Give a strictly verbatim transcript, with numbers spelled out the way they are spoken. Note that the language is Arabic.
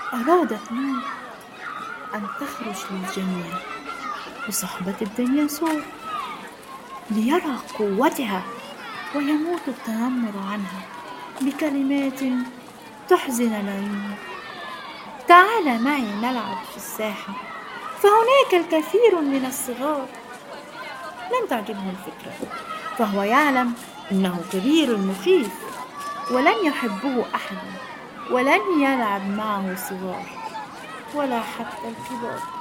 أرادت نور أن تخرج للجميع بصحبة الديناصور ليرى قوتها، ويموت التنمر عنها بكلمات تحزن العيون. تعال معي نلعب في الساحة، فهناك الكثير من الصغار. لم تعجبه الفكرة، فهو يعلم أنه كبير مخيف ولن يحبه أحد، ولن يلعب معه صغار ولا حتى الكبار.